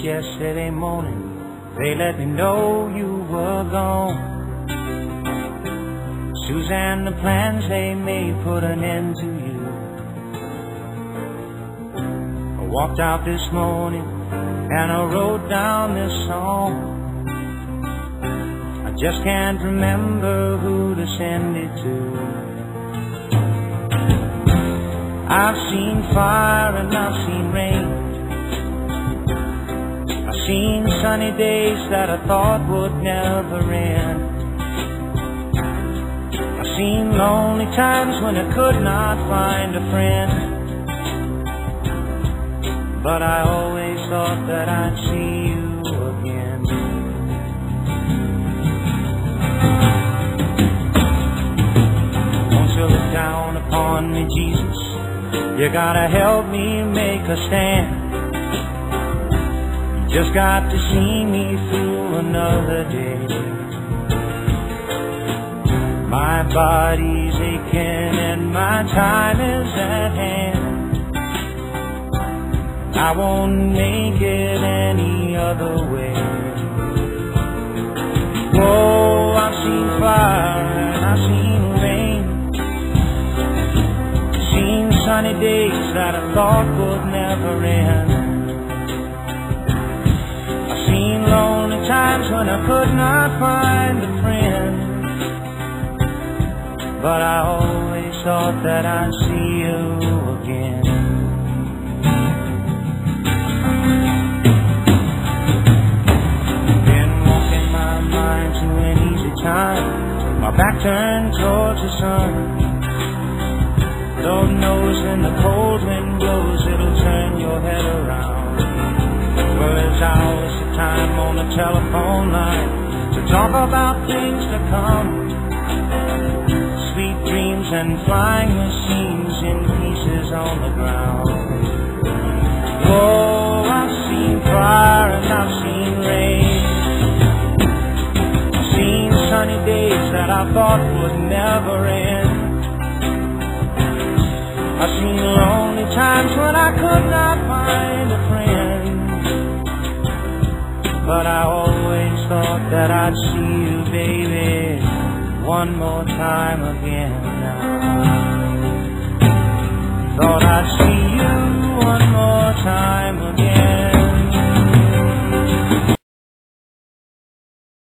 yesterday morning, they let me know you were gone. Suzanne, the plans they made put an end to you. I walked out this morning and I wrote down this song. I just can't remember who to send it to. I've seen fire and I've seen rain. I've seen sunny days that I thought would never end. I've seen lonely times when I could not find a friend. But I always thought that I'd see you again. Won't you look down upon me, Jesus? You gotta help me make a stand. You just got to see me through another day. My body's aching and my time is at hand. I won't make it any other way. Whoa, I've seen fire and I've seen rain. Seen sunny days that I thought would never end. I've seen lonely times when I could not find a friend. But I always thought that I'd see you again. Been walking my mind to an easy time, my back turned towards the sun. Lord knows when the cold wind blows, it'll turn your head around. Well, there's hours of time on the telephone line to talk about things to come. Sweet dreams and flying machines in pieces on the ground. Oh, I've seen fire and I've seen rain. I've seen sunny days that I thought would never end. I've seen lonely times when I could not find a friend. But I always thought that I'd see you, baby, one more time again now. Thought I'd see you one more time again.